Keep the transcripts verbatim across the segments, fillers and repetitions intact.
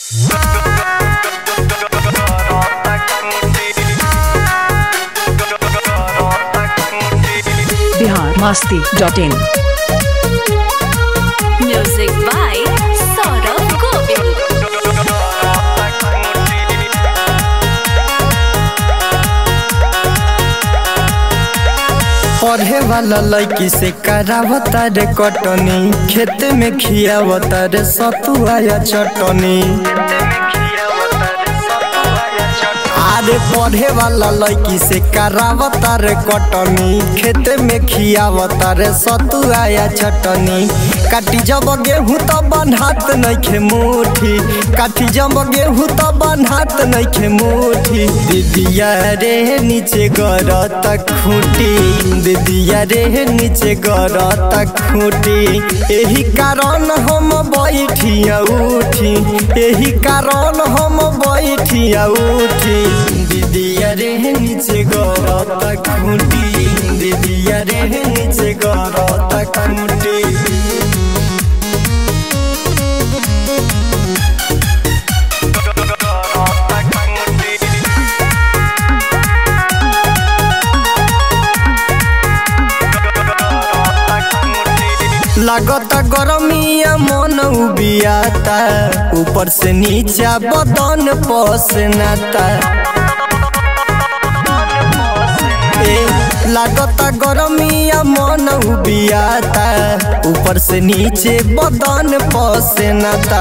Bihar Masti dot in. Music by Saurabh Govil. पढ़े वाला लड़की से करावता रे कटनी, खेत में खियावता रे सतुआ या चटनी। अरे पढ़े वाला लड़की से करावता रे कटनी, खेत में खियावता रे सतुआ या चटनी। काटी जब गेहूँ तो बन्हात नइखे मुठी, काटी जब गेहूँ तो बन्हात नइखे मुठी। दीदिया रे नीचे गरत खूटी, दीदिया रे नीचे गरत खूटी। एही कारण हम बैठिया उठी, एही कारण हम बैठिया उठी। दीदिया रे नीचे गरत खूटी, दीदिया रे नीचे गरत खूटी। लागता गरमिया मन उबियाता, ऊपर से नीचा बदन पसनाता। लागता गरमिया मन उबियाता, ऊपर से नीचे बदन पसनाता।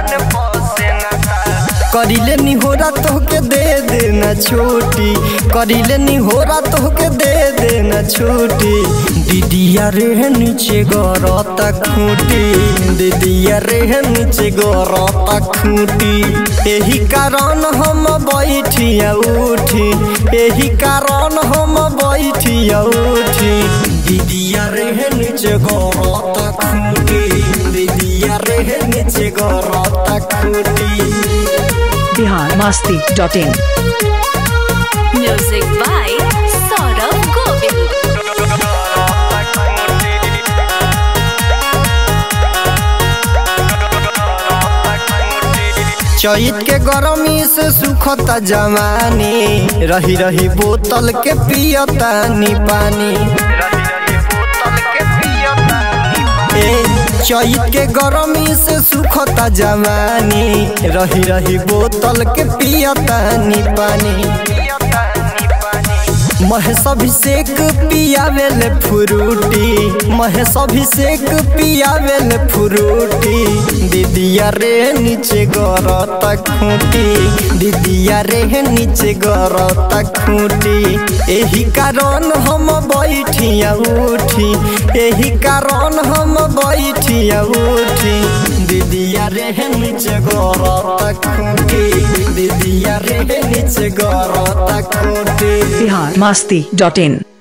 करिले निहोरा तोहके दे देना छोटी, करिले निहोरा तोहके दे देना छोटी। दीदिया रे नीचे गरत खूटी, दीदिया रे नीचे गरत खूटी। एही कारण हम बैठिया उठी, एही कारण हम बैठिया उठी। दीदिया रे नीचे गरत खूटी, दीदिया रे नीचे गरत खूटी। Bihar Masti dot in. Music by Saurabh Govil. चैत के गरमी से सुखता जवानी, रही रही बोतल के पियता नी पानी। चैत के गरमी से सुखता जवानी, रही रही बोतल के पियता नी पानी। महेश अभिषेक पियावेले फ्रूटी, महेश अभिषेक पियावेले फ्रूटी। दीदिया रे नीचे गरत खूटी, दीदिया रे नीचे गरत खूटी। एही कारण हम बैठिया उठी, एही कारण हम बैठिया उठी। दीदिया रे नीचे गरत खूटी, दीदिया रे नीचे गरत खूटी। बिहार मस्ती डॉट इन।